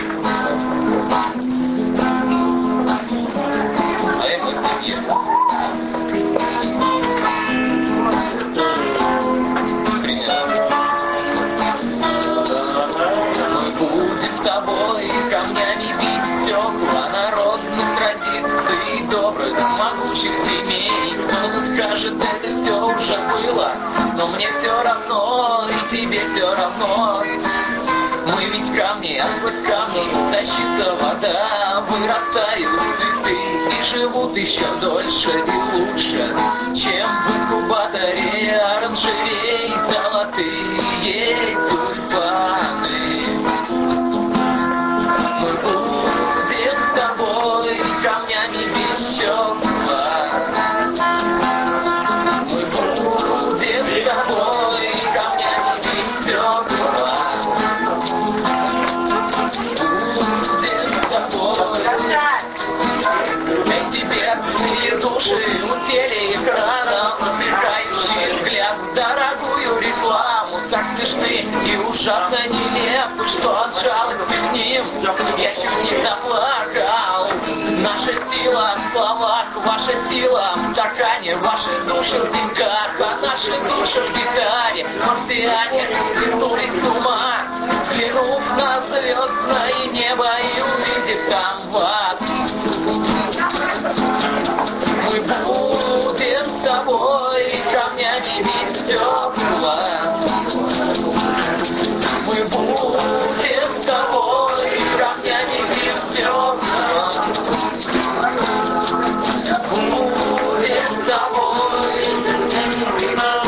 Камнями бить стекла народных традиций, добрых, могучих семей. Кто-то скажет, это все уже было, но мне все равно, и тебе все равно. Мы ведь камни, а сквозь камни тащится вода, вырастают цветы и живут еще дольше и лучше, чем в инкубаторе оранжерей золотые тюльпаны. Мы будем с тобой камнями бить стекла. Мы будем с тобой камнями бить стекла. Будем с тобой. Эти бедные души утели экраном, мелькающие взгляд в дорогую рекламу. Так смешны и ужасно нелепы, что от жалости к ним я чуть не заплакал. Наша сила в словах, ваша сила в стакане, ваши души в деньгах, а наши души в гитаре. Марсиане свернулись с ума, взглянув на звездное небо и увидев там вас. Мы будем с тобой камнями бить стекла. Мы будем с тобой камнями бить стекла. Будем с тобой.